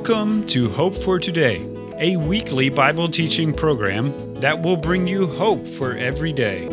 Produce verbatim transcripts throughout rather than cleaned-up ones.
Welcome to Hope for Today, a weekly Bible teaching program that will bring you hope for every day.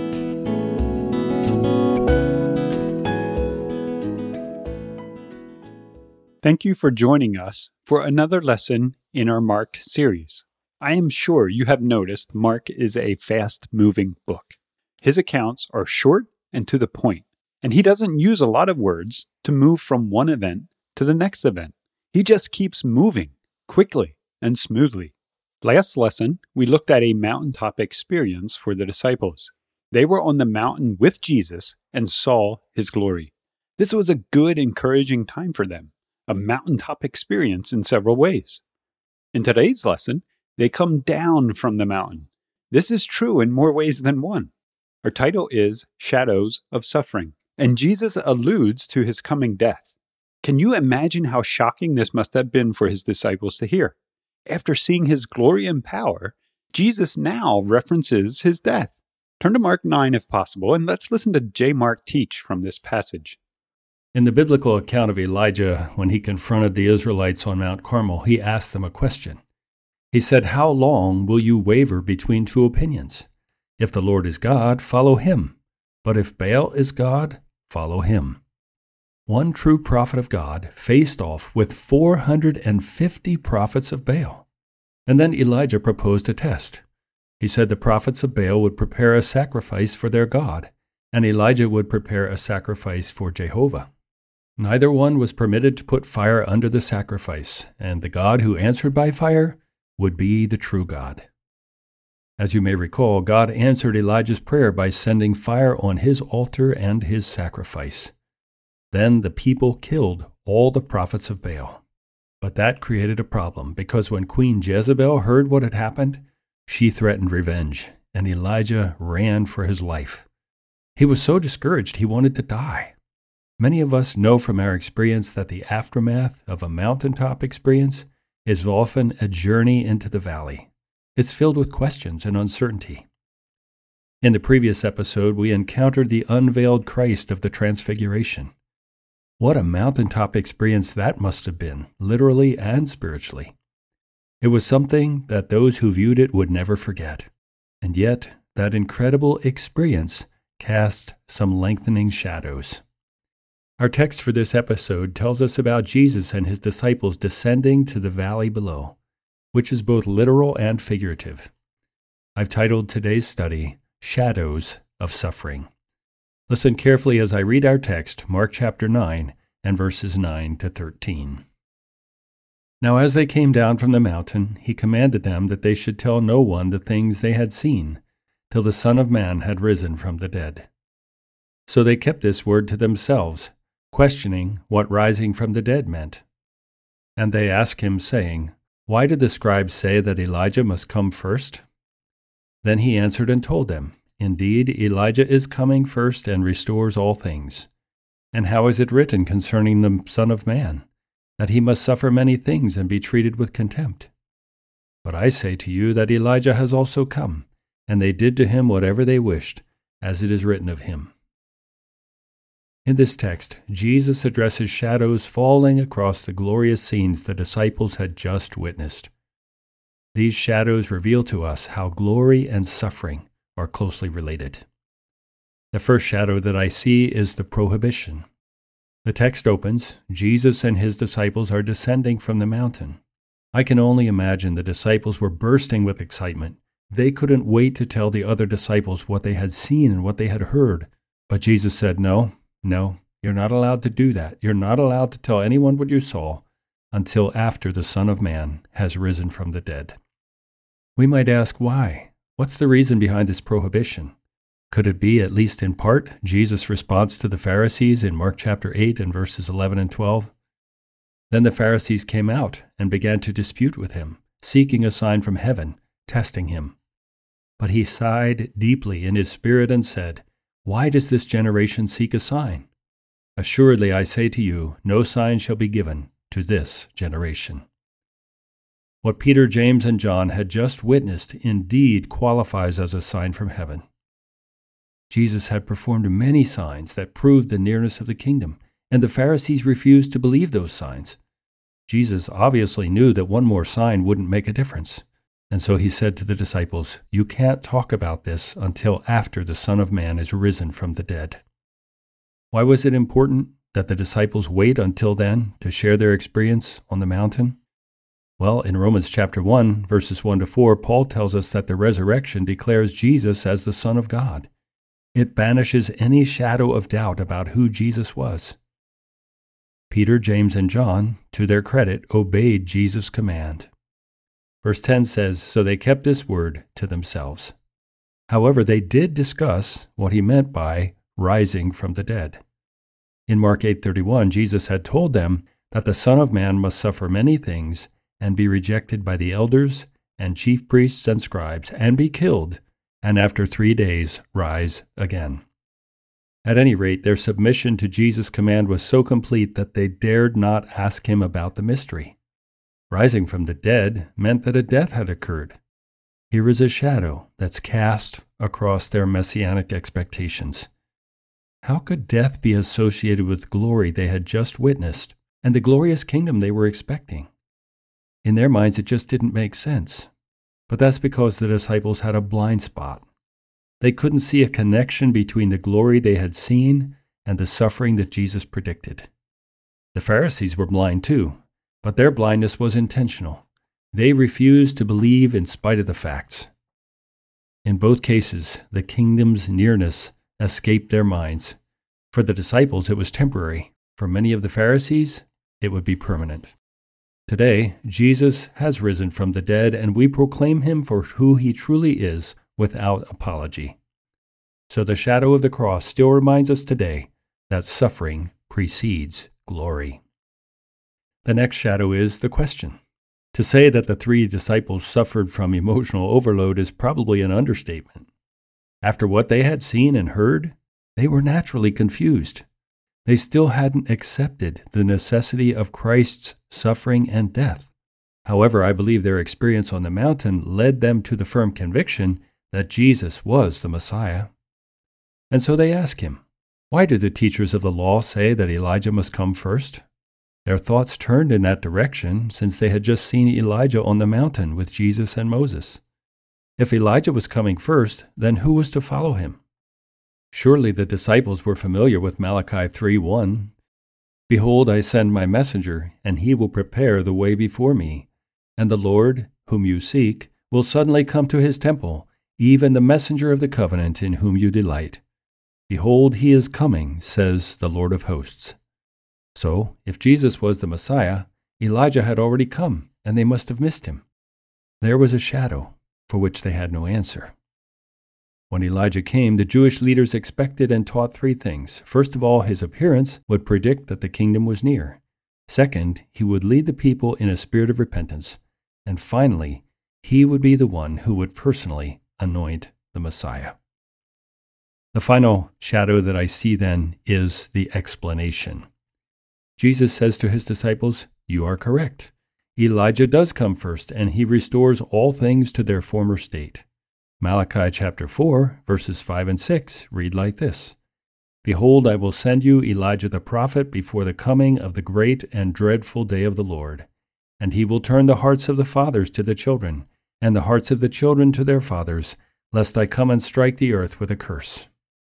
Thank you for joining us for another lesson in our Mark series. I am sure you have noticed Mark is a fast-moving book. His accounts are short and to the point, and he doesn't use a lot of words to move from one event to the next event. He just keeps moving quickly and smoothly. Last lesson, we looked at a mountaintop experience for the disciples. They were on the mountain with Jesus and saw his glory. This was a good, encouraging time for them, a mountaintop experience in several ways. In today's lesson, they come down from the mountain. This is true in more ways than one. Our title is Shadows of Suffering, and Jesus alludes to his coming death. Can you imagine how shocking this must have been for his disciples to hear? After seeing his glory and power, Jesus now references his death. Turn to Mark nine if possible, and let's listen to J. Mark teach from this passage. In the biblical account of Elijah, when he confronted the Israelites on Mount Carmel, he asked them a question. He said, "How long will you waver between two opinions? If the Lord is God, follow him. But if Baal is God, follow him." One true prophet of God faced off with four hundred fifty prophets of Baal. And then Elijah proposed a test. He said the prophets of Baal would prepare a sacrifice for their God, and Elijah would prepare a sacrifice for Jehovah. Neither one was permitted to put fire under the sacrifice, and the God who answered by fire would be the true God. As you may recall, God answered Elijah's prayer by sending fire on his altar and his sacrifice. Then the people killed all the prophets of Baal. But that created a problem, because when Queen Jezebel heard what had happened, she threatened revenge, and Elijah ran for his life. He was so discouraged he wanted to die. Many of us know from our experience that the aftermath of a mountaintop experience is often a journey into the valley. It's filled with questions and uncertainty. In the previous episode, we encountered the unveiled Christ of the Transfiguration. What a mountaintop experience that must have been, literally and spiritually. It was something that those who viewed it would never forget. And yet, that incredible experience cast some lengthening shadows. Our text for this episode tells us about Jesus and his disciples descending to the valley below, which is both literal and figurative. I've titled today's study, Shadows of Suffering. Listen carefully as I read our text, Mark chapter nine, and verses nine to thirteen. Now as they came down from the mountain, he commanded them that they should tell no one the things they had seen, till the Son of Man had risen from the dead. So they kept this word to themselves, questioning what rising from the dead meant. And they asked him, saying, "Why did the scribes say that Elijah must come first?" Then he answered and told them, "Indeed, Elijah is coming first and restores all things. And how is it written concerning the Son of Man, that he must suffer many things and be treated with contempt? But I say to you that Elijah has also come, and they did to him whatever they wished, as it is written of him." In this text, Jesus addresses shadows falling across the glorious scenes the disciples had just witnessed. These shadows reveal to us how glory and suffering are closely related. The first shadow that I see is the prohibition. The text opens, Jesus and his disciples are descending from the mountain. I can only imagine the disciples were bursting with excitement. They couldn't wait to tell the other disciples what they had seen and what they had heard. But Jesus said, no, no, you're not allowed to do that. You're not allowed to tell anyone what you saw until after the Son of Man has risen from the dead. We might ask why. What's the reason behind this prohibition? Could it be, at least in part, Jesus' response to the Pharisees in Mark chapter eight and verses eleven and twelve? Then the Pharisees came out and began to dispute with him, seeking a sign from heaven, testing him. But he sighed deeply in his spirit and said, "Why does this generation seek a sign? Assuredly I say to you, no sign shall be given to this generation." What Peter, James, and John had just witnessed indeed qualifies as a sign from heaven. Jesus had performed many signs that proved the nearness of the kingdom, and the Pharisees refused to believe those signs. Jesus obviously knew that one more sign wouldn't make a difference. And so he said to the disciples, "You can't talk about this until after the Son of Man is risen from the dead." Why was it important that the disciples wait until then to share their experience on the mountain? Well, in Romans chapter one, verses one to four, Paul tells us that the resurrection declares Jesus as the Son of God. It banishes any shadow of doubt about who Jesus was. Peter, James, and John, to their credit, obeyed Jesus' command. Verse ten says, "So they kept this word to themselves." However, they did discuss what he meant by rising from the dead. In Mark eight thirty-one, Jesus had told them that the Son of Man must suffer many things and be rejected by the elders and chief priests and scribes and be killed, and after three days rise again. At any rate, their submission to Jesus' command was so complete that they dared not ask him about the mystery. Rising from the dead meant that a death had occurred. Here is a shadow that's cast across their messianic expectations. How could death be associated with glory they had just witnessed and the glorious kingdom they were expecting? In their minds, it just didn't make sense. But that's because the disciples had a blind spot. They couldn't see a connection between the glory they had seen and the suffering that Jesus predicted. The Pharisees were blind too, but their blindness was intentional. They refused to believe in spite of the facts. In both cases, the kingdom's nearness escaped their minds. For the disciples, it was temporary. For many of the Pharisees, it would be permanent. Today, Jesus has risen from the dead, and we proclaim him for who he truly is without apology. So the shadow of the cross still reminds us today that suffering precedes glory. The next shadow is the question. To say that the three disciples suffered from emotional overload is probably an understatement. After what they had seen and heard, they were naturally confused. They still hadn't accepted the necessity of Christ's suffering and death. However, I believe their experience on the mountain led them to the firm conviction that Jesus was the Messiah. And so they ask him, "Why do the teachers of the law say that Elijah must come first?" Their thoughts turned in that direction since they had just seen Elijah on the mountain with Jesus and Moses. If Elijah was coming first, then who was to follow him? Surely the disciples were familiar with Malachi three one. "Behold, I send my messenger, and he will prepare the way before me. And the Lord, whom you seek, will suddenly come to his temple, even the messenger of the covenant in whom you delight. Behold, he is coming, says the Lord of hosts." So, if Jesus was the Messiah, Elijah had already come, and they must have missed him. There was a shadow for which they had no answer. When Elijah came, the Jewish leaders expected and taught three things. First of all, his appearance would predict that the kingdom was near. Second, he would lead the people in a spirit of repentance. And finally, he would be the one who would personally anoint the Messiah. The final shadow that I see then is the explanation. Jesus says to his disciples, "You are correct. Elijah does come first, and he restores all things to their former state." Malachi chapter four, verses five and six read like this: "Behold, I will send you Elijah the prophet before the coming of the great and dreadful day of the Lord. And he will turn the hearts of the fathers to the children, and the hearts of the children to their fathers, lest I come and strike the earth with a curse."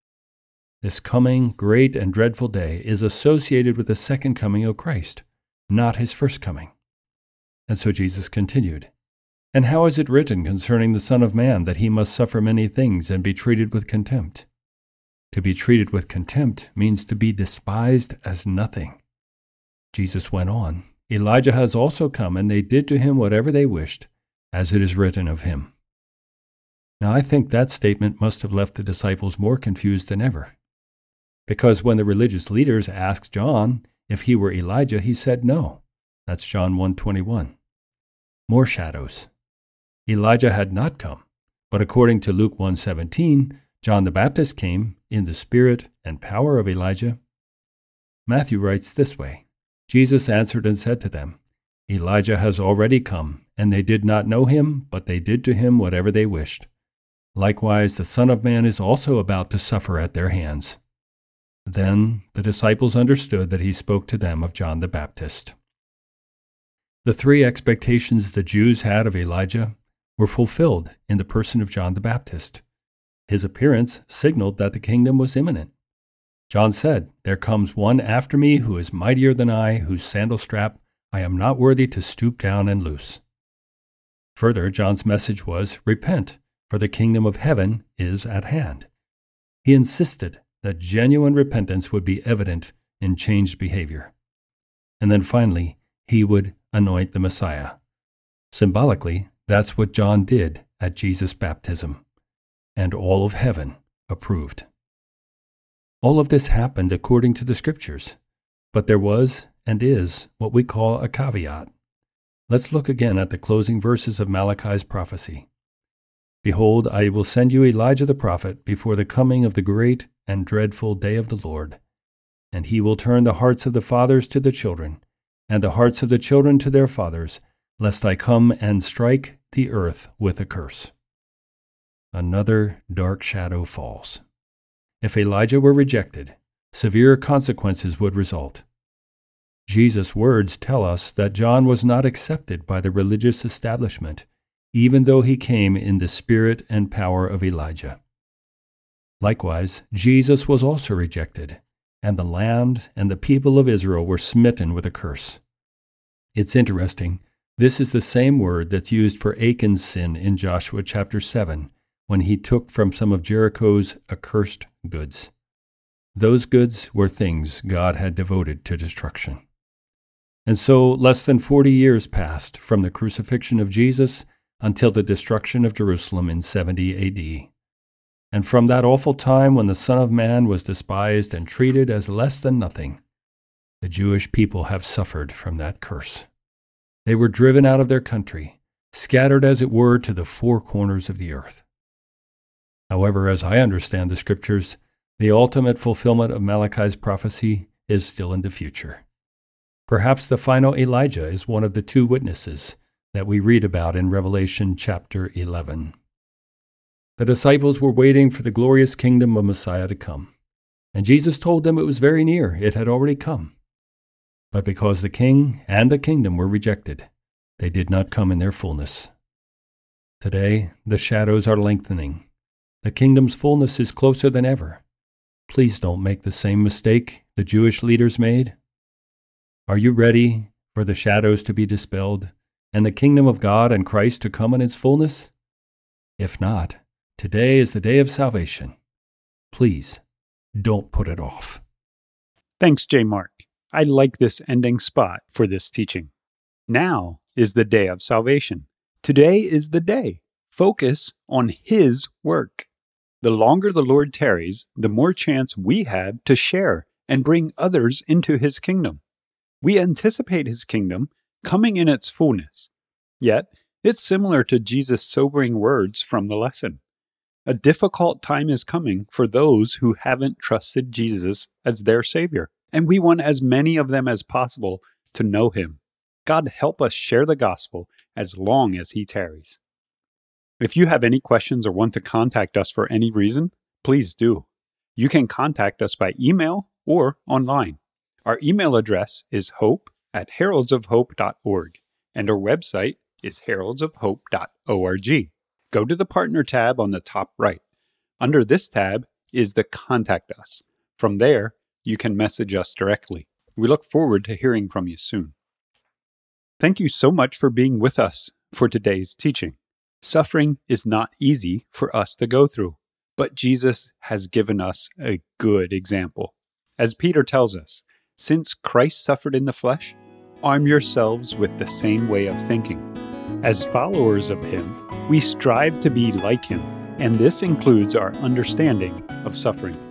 This coming great and dreadful day is associated with the second coming of Christ, not his first coming. And so Jesus continued, "And how is it written concerning the Son of Man that he must suffer many things and be treated with contempt?" To be treated with contempt means to be despised as nothing. Jesus went on, "Elijah has also come, and they did to him whatever they wished, as it is written of him." Now I think that statement must have left the disciples more confused than ever. Because when the religious leaders asked John if he were Elijah, he said no. That's John one twenty-one. More shadows. Elijah had not come, but according to Luke one seventeen, John the Baptist came in the spirit and power of Elijah. Matthew writes this way: "Jesus answered and said to them, Elijah has already come, and they did not know him, but they did to him whatever they wished. Likewise, the Son of Man is also about to suffer at their hands." Then the disciples understood that he spoke to them of John the Baptist. The three expectations the Jews had of Elijah were fulfilled in the person of John the Baptist. His appearance signaled that the kingdom was imminent. John said, "There comes one after me who is mightier than I, whose sandal strap I am not worthy to stoop down and loose." Further, John's message was, "Repent, for the kingdom of heaven is at hand." He insisted that genuine repentance would be evident in changed behavior. And then finally, he would anoint the Messiah. Symbolically, that's what John did at Jesus' baptism, and all of heaven approved. All of this happened according to the Scriptures, but there was and is what we call a caveat. Let's look again at the closing verses of Malachi's prophecy. "Behold, I will send you Elijah the prophet before the coming of the great and dreadful day of the Lord. And he will turn the hearts of the fathers to the children, and the hearts of the children to their fathers, lest I come and strike the earth with a curse." Another dark shadow falls. If Elijah were rejected, severe consequences would result. Jesus' words tell us that John was not accepted by the religious establishment, even though he came in the spirit and power of Elijah. Likewise, Jesus was also rejected, and the land and the people of Israel were smitten with a curse. It's interesting, this is the same word that's used for Achan's sin in Joshua chapter seven, when he took from some of Jericho's accursed goods. Those goods were things God had devoted to destruction. And so less than forty years passed from the crucifixion of Jesus until the destruction of Jerusalem in seventy A D. And from that awful time when the Son of Man was despised and treated as less than nothing, the Jewish people have suffered from that curse. They were driven out of their country, scattered as it were to the four corners of the earth. However, as I understand the Scriptures, the ultimate fulfillment of Malachi's prophecy is still in the future. Perhaps the final Elijah is one of the two witnesses that we read about in Revelation chapter eleven. The disciples were waiting for the glorious kingdom of Messiah to come, and Jesus told them it was very near, it had already come. But because the king and the kingdom were rejected, they did not come in their fullness. Today, the shadows are lengthening. The kingdom's fullness is closer than ever. Please don't make the same mistake the Jewish leaders made. Are you ready for the shadows to be dispelled and the kingdom of God and Christ to come in its fullness? If not, today is the day of salvation. Please, don't put it off. Thanks, J. Mark. I like this ending spot for this teaching. Now is the day of salvation. Today is the day. Focus on His work. The longer the Lord tarries, the more chance we have to share and bring others into His kingdom. We anticipate His kingdom coming in its fullness. Yet, it's similar to Jesus' sobering words from the lesson. A difficult time is coming for those who haven't trusted Jesus as their Savior, and we want as many of them as possible to know Him. God help us share the gospel as long as He tarries. If you have any questions or want to contact us for any reason, please do. You can contact us by email or online. Our email address is hope at heralds of hope dot org, and our website is heralds of hope dot org. Go to the Partner tab on the top right. Under this tab is the Contact Us. From there, you can message us directly. We look forward to hearing from you soon. Thank you so much for being with us for today's teaching. Suffering is not easy for us to go through, but Jesus has given us a good example. As Peter tells us, since Christ suffered in the flesh, arm yourselves with the same way of thinking. As followers of Him, we strive to be like Him, and this includes our understanding of suffering.